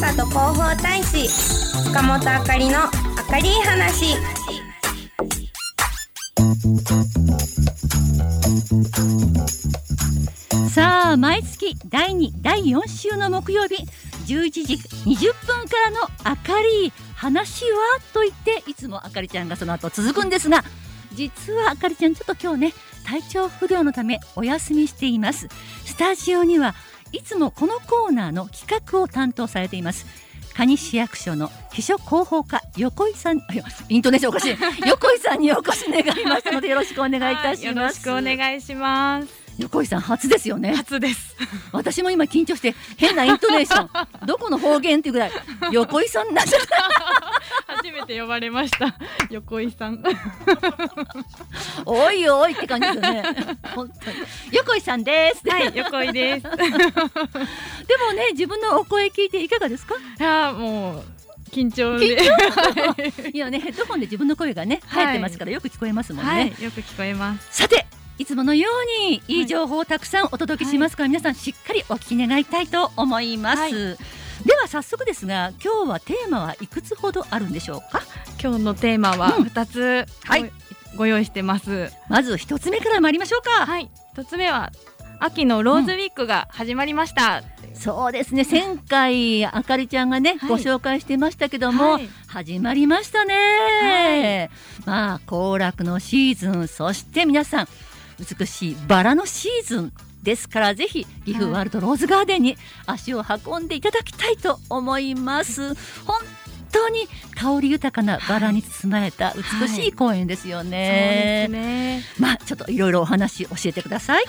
里広報大使塚本あかりのあかり話。 さあ、毎月第2、第4週の木曜日11時20分からのあかり話はと言って、いつもあかりちゃんがその後続くんですが、実はあかりちゃんちょっと今日ね、体調不良のためお休みしています。スタジオにはいつもこのコーナーの企画を担当されています蟹市役所の秘書広報課横井さん、イントネーションおかしい横井さんにお越し願いましたので、よろしくお願いいたします。 よろしくお願いします。 横井さん初ですよね。 初です。 私も今緊張して変なイントネーションどこの方言っていうぐらい横井さんになっちゃった初めて呼ばれました横井さんおいおいって感じですよね本当に。横井さんです。 はい、横井ですでもね、自分のお声聞いていかがですか？ いや、もう緊張でいやね、ヘッドホンで自分の声がね入ってますからよく聞こえますもんね。 はい、よく聞こえます。 さて、いつものようにいい情報をたくさんお届けしますから、皆さんしっかりお聞き願いたいと思います、では早速ですが、今日はテーマはいくつほどあるんでしょうか？ 今日のテーマは2つ、ご用意してます。 まず1つ目から参りましょうか。 はい、1つ目は秋のローズウィークが始まりました、 そうですね、前回あかりちゃんがね、ご紹介してましたけども、始まりましたね、まあ行楽のシーズン、そして皆さん美しいバラのシーズンですから、ぜひ岐阜ワールドローズガーデンに足を運んでいただきたいと思います。本当に香り豊かなバラに包まれた美しい公園ですよね、 そうですね。 まあちょっといろいろお話教えてください。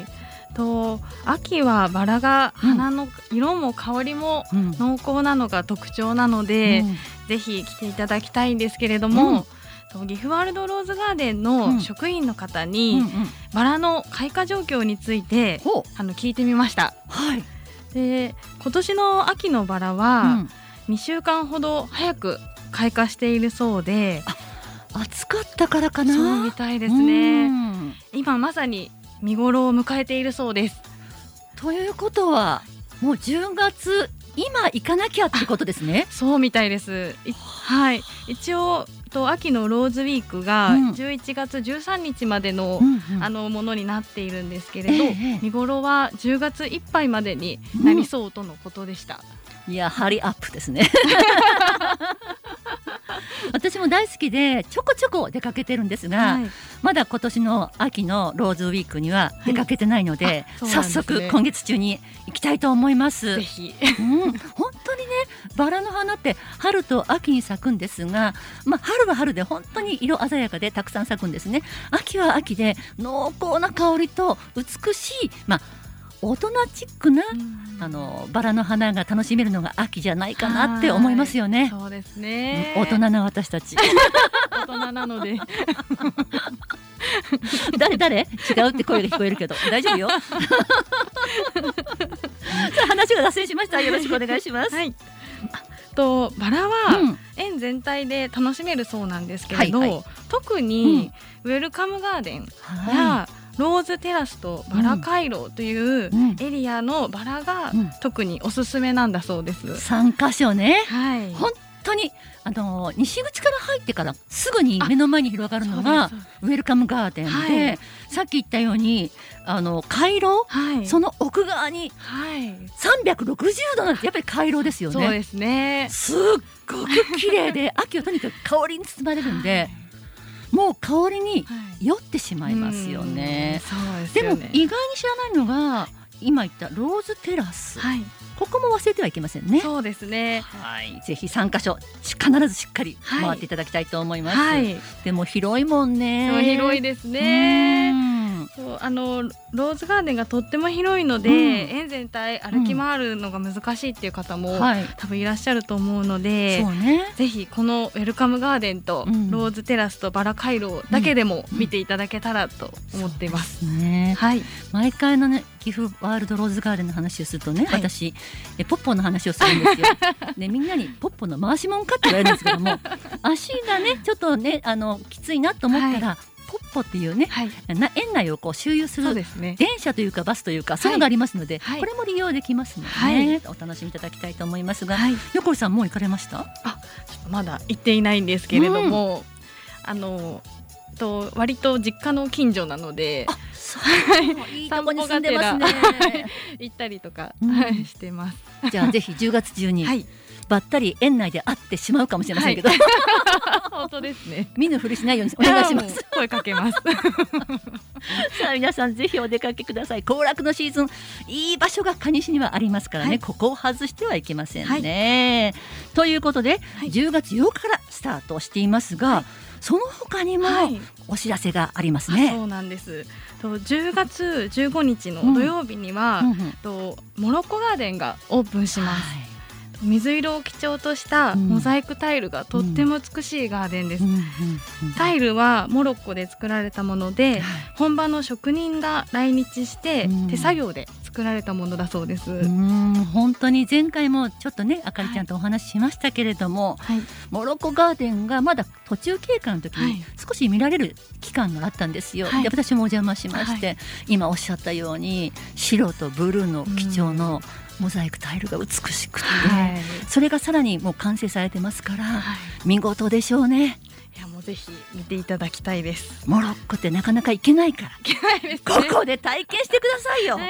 秋はバラが花の色も香りも濃厚なのが特徴なので、ぜひ来ていただきたいんですけれども、岐阜ワールドローズガーデンの職員の方にバラの開花状況について聞いてみました、で今年の秋のバラは2週間ほど早く開花しているそうで、 暑かったからかな。 そうみたいですね。今まさに見頃を迎えているそうです。 ということはもう10月今行かなきゃってことですね。 そうみたいです。はい、一応秋のローズウィークが11月13日までの、ものになっているんですけれど、見頃は10月いっぱいまでになりそうとのことでした、 やはりアップですね私も大好きでちょこちょこ出かけてるんですが、まだ今年の秋のローズウィークには出かけてないので、早速今月中に行きたいと思います。 ぜひ、 本当にね、バラの花って春と秋に咲くんですが、春は春で本当に色鮮やかでたくさん咲くんですね。秋は秋で濃厚な香りと美しい、大人チックな、バラの花が楽しめるのが秋じゃないかなって思いますよね。 そうですね、 大人な私たち大人なので誰違うって声が聞こえるけど大丈夫よさあ話が脱線しました。よろしくお願いします。 バラは園全体で楽しめるそうなんですけれど、特にウェルカムガーデンやローズテラスとバラ回廊というエリアのバラが特におすすめなんだそうです。 3カ所ね、本当に西口から入ってからすぐに目の前に広がるのがウェルカムガーデンで、さっき言ったように回廊、その奥側に360度なんてやっぱり回廊ですよね。 そうですね、 すっごく綺麗で秋はとにかく香りに包まれるんで、もう香りに酔ってしまいますよね。でも意外に知らないのが今言ったローズテラス、ここも忘れてはいけませんね。 そうですね、 ぜひ3カ所必ずしっかり回っていただきたいと思います、でも広いもんね。 広いですね。ローズガーデンがとっても広いので、園全体歩き回るのが難しいっていう方も、多分いらっしゃると思うので、ぜひこのウェルカムガーデンとローズテラスとバラ回廊だけでも見ていただけたらと思っています、 毎回のね、岐阜ワールドローズガーデンの話をするとね、私ポッポの話をするんですよでみんなにポッポの回しもんかって言われるんですけども足がねちょっとねきついなと思ったら、 ポッポっていうね、 はい、 園内をこう周遊する電車というかバスというか、そういうのがありますので、はい、これも利用できますので、ね、お楽しみいただきたいと思いますが、横井さんもう行かれました？ ちょっとまだ行っていないんですけれども、割と実家の近所なので、 いいとこに住んでますね。 行ったりとか、してます。 じゃあぜひ10月中にばったり園内で会ってしまうかもしれませんけど、 本当ですね。 見ぬふりしないようにお願いします。 声かけます。 さあ皆さんぜひお出かけください。行楽のシーズン、いい場所が蟹市にはありますからね、ここを外してはいけませんね。ということで、10月8日からスタートしていますが、その他にもお知らせがありますね。 そうなんです。10月15日の土曜日には、モロッコガーデンがオープンします。水色を基調としたモザイクタイルがとっても美しいガーデンです。タイルはモロッコで作られたもので、本場の職人が来日して手作業で作られたものだそうです。 本当に前回もちょっとね、あかりちゃんとお話ししましたけれども、モロッコガーデンがまだ途中経過の時に少し見られる期間があったんですよ。で、私もお邪魔しまして、今おっしゃったように白とブルーの基調のモザイクタイルが美しくて、それがさらにもう完成されてますから、見事でしょうね。 いや、もうぜひ見ていただきたいです。 モロッコってなかなか行けないから、ここで体験してくださいよ。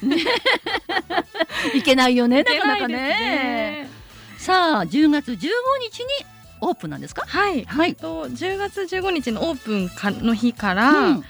行けないよね、なかなかね。さあ10月15日にオープンなんですか？ 10月15日のオープンの日から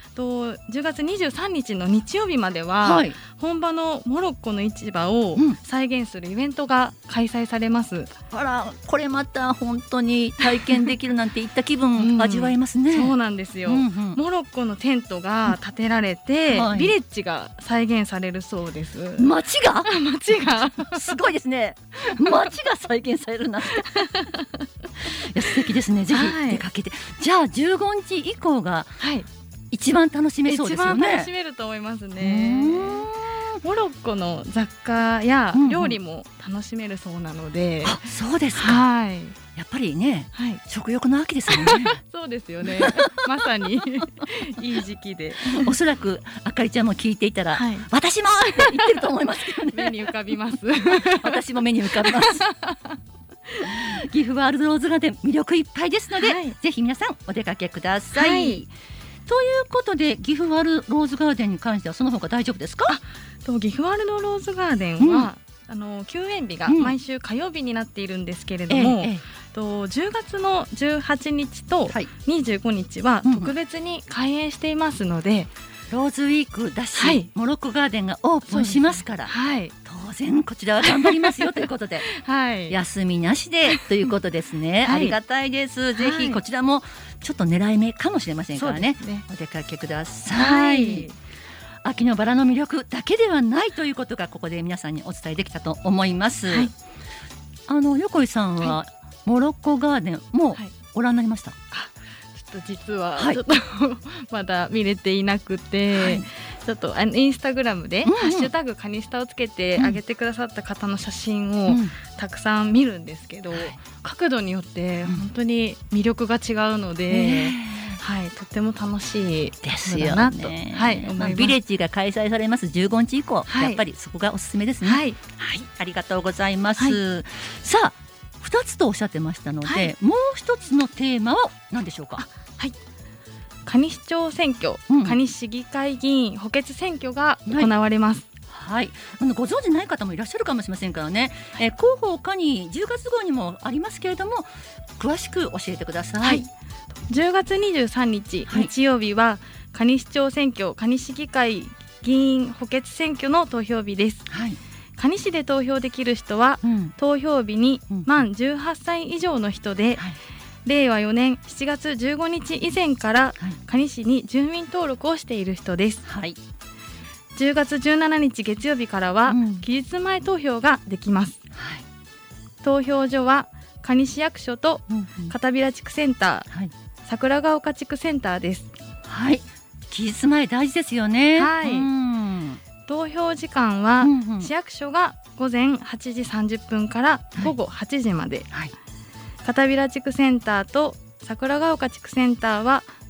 、10月23日の日曜日までは、本場のモロッコの市場を再現するイベントが開催されます。 あら、これまた本当に体験できるなんていった気分味わえますね。 そうなんですよ。モロッコのテントが建てられて、ビレッジが再現されるそうです。 街がすごいですね。街が再現されるなんて。いや、素敵ですね。ぜひ出かけて、じゃあ15日以降が一番楽しめそうですよね。 一番楽しめると思いますね。モロッコの雑貨や料理も楽しめるそうなので。 そうですか。やっぱりね、食欲の秋ですよね。 そうですよね。まさにいい時期で、 おそらくあかりちゃんも聞いていたら、私もって言ってると思いますけどね。 目に浮かびます。 私も目に浮かびます。岐阜ワールドローズガーデン、魅力いっぱいですので、ぜひ皆さんお出かけください。ということで、岐阜ワールドローズガーデンに関してはその他大丈夫ですか？ 岐阜ワールドローズガーデンは、休園日が毎週火曜日になっているんですけれども、10月の18日と25日は特別に開園していますので、 ローズウィークだし、モロッコガーデンがオープンしますから、当然こちらは頑張りますよということで、休みなしでということですね。ありがたいです。ぜひこちらもちょっと狙い目かもしれませんからね、お出かけください。秋のバラの魅力だけではないということがここで皆さんにお伝えできたと思います。横井さんはモロッコガーデンもご覧になりました？ 実はちょっとまだ見れていなくて、ちょっとインスタグラムでハッシュタグカニスタをつけて上げてくださった方の写真をたくさん見るんですけど、角度によって本当に魅力が違うので、とっても楽しいですよなと思います。 ビレッジが開催されます15日以降、やっぱりそこがおすすめですね。ありがとうございます。さあ、2つとおっしゃってましたので、もう一つのテーマは何でしょうか？ 蟹市長選挙、蟹市議会議員補欠選挙が行われます。 ご存知ない方もいらっしゃるかもしれませんからね、広報課に10月号にもありますけれども、詳しく教えてください。 10月23日、日曜日は蟹市長選挙、蟹市議会議員補欠選挙の投票日です。蟹市で投票できる人は、投票日に満18歳以上の人で、令和4年7月15日以前から蟹市に住民登録をしている人です。10月17日月曜日からは期日前投票ができます。投票所は蟹市役所と片平地区センター、桜ヶ丘地区センターです。 期日前大事ですよね。 投票時間は市役所が午前8時30分から午後8時まで、片平地区センターと桜ヶ丘地区センターは午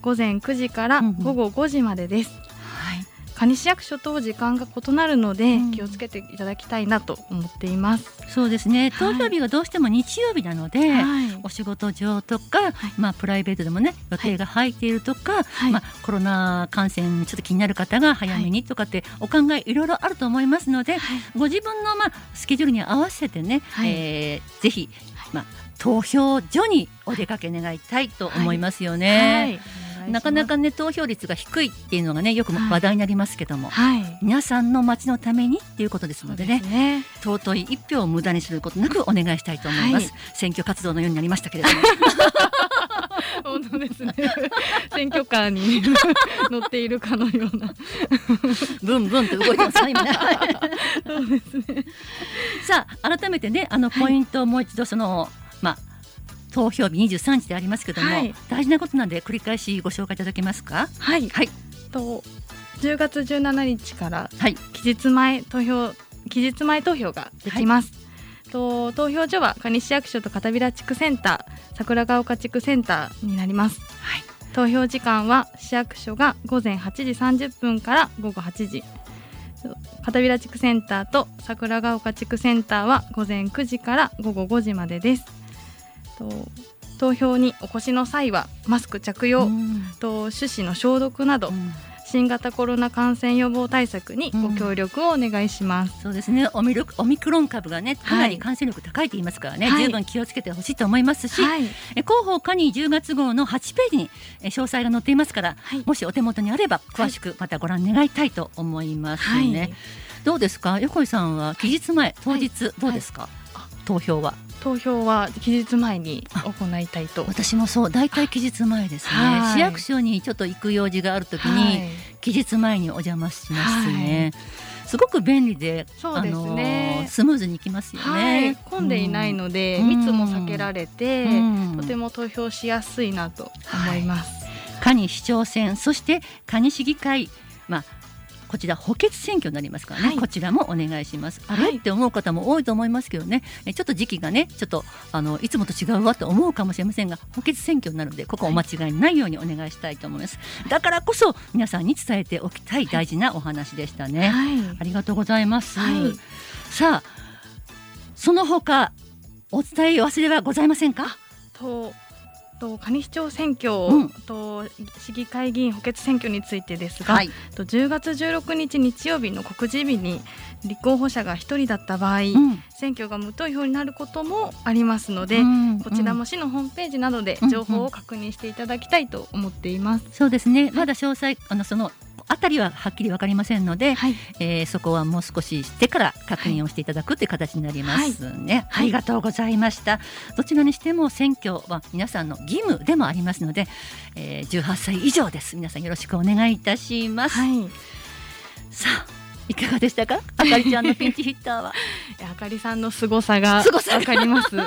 午前9時から午後5時までです。蟹市役所と時間が異なるので、気をつけていただきたいなと思っています。 そうですね、投票日がどうしても日曜日なので、お仕事上とか、プライベートでもね予定が入っているとか、コロナ感染ちょっと気になる方が早めにとかってお考えいろいろあると思いますので、ご自分のスケジュールに合わせてね、ぜひ、投票所にお出かけ願いたいと思いますよね。なかなかね投票率が低いっていうのがねよく話題になりますけども、皆さんの街のためにっていうことですのでね、尊い一票を無駄にすることなくお願いしたいと思います。選挙活動のようになりましたけれども本当ですね選挙カーに乗っているかのようなブンブンと動いてますね今ねそうですね。 さあ改めてねポイントをもう一度投票日23時でありますけども、大事なことなんで繰り返しご紹介いただけますか。 10月17日から期日前投票ができます。投票所は蟹市役所と片平地区センター、桜ヶ丘地区センターになります。投票時間は市役所が午前8時30分から午後8時、片平地区センターと桜ヶ丘地区センターは午前9時から午後5時までです。投票にお越しの際はマスク着用、手指の消毒など、新型コロナ感染予防対策にご協力をお願いします。 そうですね、オミクロン株がねかなり感染力高いと言いますからね、十分気をつけてほしいと思いますし、広報課に10月号の8ページに詳細が載っていますから、もしお手元にあれば詳しくまたご覧願いたいと思いますね。どうですか横井さんは期日前当日どうですか。投票は期日前に行いたいと。 私もそう、だいたい期日前ですね。市役所にちょっと行く用事があるときに、期日前にお邪魔しますね。すごく便利で、そうですね、スムーズに行きますよね。 混んでいないので、密も避けられて、とても投票しやすいなと思います。 蟹市長選、そして蟹市議会、こちら補欠選挙になりますからね、こちらもお願いします。あれって思う方も多いと思いますけどね、ちょっと時期がねちょっといつもと違うわと思うかもしれませんが、補欠選挙になるのでここお間違いないようにお願いしたいと思います。だからこそ皆さんに伝えておきたい大事なお話でしたね。ありがとうございます。さあその他お伝え忘れはございませんか。 蟹市長選挙と市議会議員補欠選挙についてですが、10月16日日曜日の告示日に立候補者が1人だった場合、選挙が無投票になることもありますので、こちらも市のホームページなどで情報を確認していただきたいと思っています。 そうですね、まだ詳細そのあたりははっきり分かりませんので、そこはもう少ししてから確認をしていただくという形になりますね。ありがとうございました。どちらにしても選挙は皆さんの義務でもありますので、18歳以上です。皆さんよろしくお願いいたします。さあいかがでしたか、あかりちゃんのピンチヒッターは。 あかりさんの凄さが分かります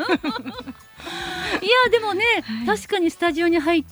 いやでもね、確かにスタジオに入って、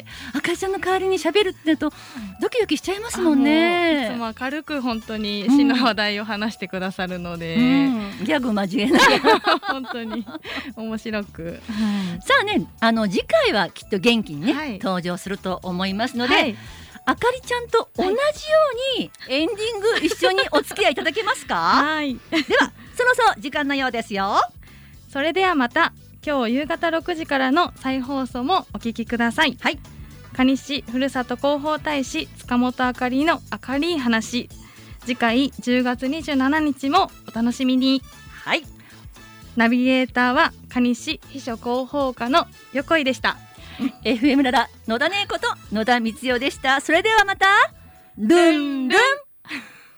あかりちゃんの代わりに喋るってなるとドキドキしちゃいますもんね。 いつも明るく本当に市の話題を話してくださるので、 ギャグ交えながら本当に面白く、 さあね次回はきっと元気にね、登場すると思いますので、あかりちゃんと同じようにエンディング一緒にお付き合いいただけますか。ではそろそろ時間のようですよ。 それではまた今日夕方6時からの再放送もお聞きください。蟹市ふるさと広報大使塚本あかりの明るい話、次回10月27日もお楽しみに。ナビゲーターは蟹市秘書広報課の横井でした。 FM ララ野田姉こと野田光代でした。それではまたルンルン。